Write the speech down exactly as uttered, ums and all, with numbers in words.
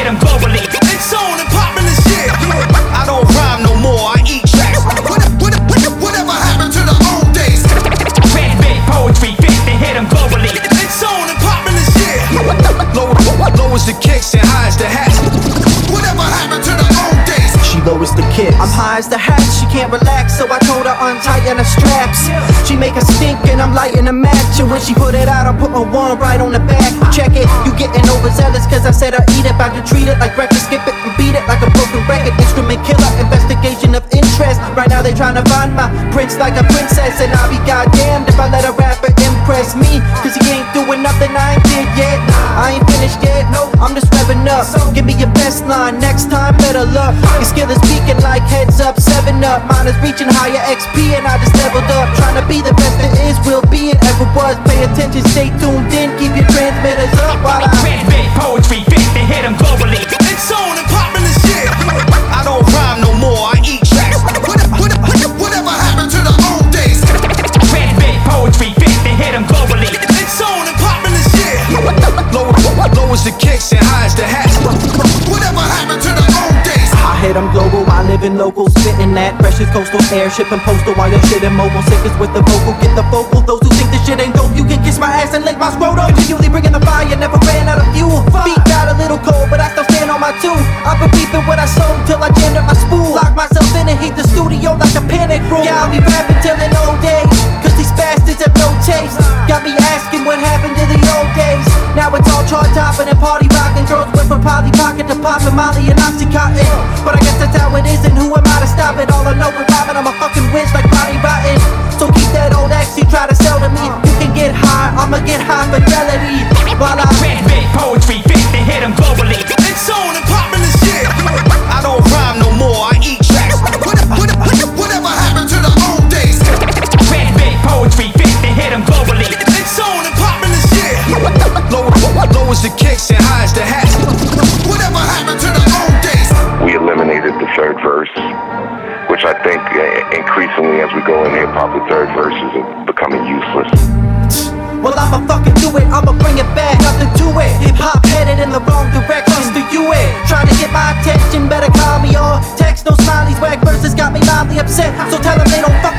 hit them globally. It's on and poppin' and shit. I don't rhyme no more, I eat tracks. Whatever happened to the old days? Transmit poetry, fit to hit them globally. It's on and poppin' and shit. Low, lowers the kicks and highs the hats. Whatever happened to the old days? She lowers the kicks. I'm high as the hat, she can't relax, so I told her untighten her straps. She make a stink and I'm lighting a match, and when she put it out I put my one right on the back. Check it, you getting overzealous cause I said I eat it, about to treat it like breakfast, skip it and beat it like a broken record. Instrument killer, investigation of interest. Right now they tryna find my prince like a princess, and I'll be goddamned if I let a rapper impress me, cause he ain't doing nothing I ain't did yet. I ain't finished yet, no, I'm just revving up. Give me your best line, next time better luck. Your skill is speaking like heads up, seven up. Mine is reaching higher X P and I just leveled up. Trying to be the best there is, will be it ever was. Pay attention, stay tuned in, keep your transmitters up while I Transmit poetry, fit to hit them globally. It's on and poppin' and shit. I don't rhyme no more, I eat tracks. Whatever happened to the old days? Transmit poetry, fit to hit them globally. It's on and poppin' and shit. Low, lowers the kicks and highs the hats. Whatever happened to the old days? I hit them global, I live in local, spitting that precious coastal air, shipping postal while your shit in mobile. Sickest with the vocal, get the vocal. Those who think this shit ain't dope, you can kiss my ass and lick my scrotum. Continually bringing the fire, never ran out of fuel. Feet got a little cold, but I still stand on my two. I've been beeping what I sold till I jammed up my spool. Lock myself in and heat the studio like a panic room. Yeah, I'll be rapping till in old days, cause these bastards have no taste. Got me asking what happened to the old days. Now it's all chart topping and party rocking. Girls went from Polly Pocket to poppin' Molly and Oxycontin. But I guess that's how it is, and who am I to stop it? All I know is rhyming, I'm a fucking whiz like Bobby Rotten. So keep that old X you try to sell to me. You can get high, I'ma get high fidelity. While I Transmit poetry, fit to hit them globally. It's on and poppin' and shit. I don't rhyme no more, I eat tracks. Whatever happened to the old days? Transmit poetry, fit to hit them globally. It's on and poppin' and shit. Low, lowers the kicks and highs the hats. Whatever happened to the old days? We eliminated the third verse, which I think uh, increasingly as we go in hip hop, the third verse is becoming useless. Well, I'ma fucking do it, I'ma bring it back, nothing to it. Hip hop headed in the wrong direction, do you it? Trying to get my attention, better call me or text, no smileys, whack verses got me mildly upset. So tell them they don't fuck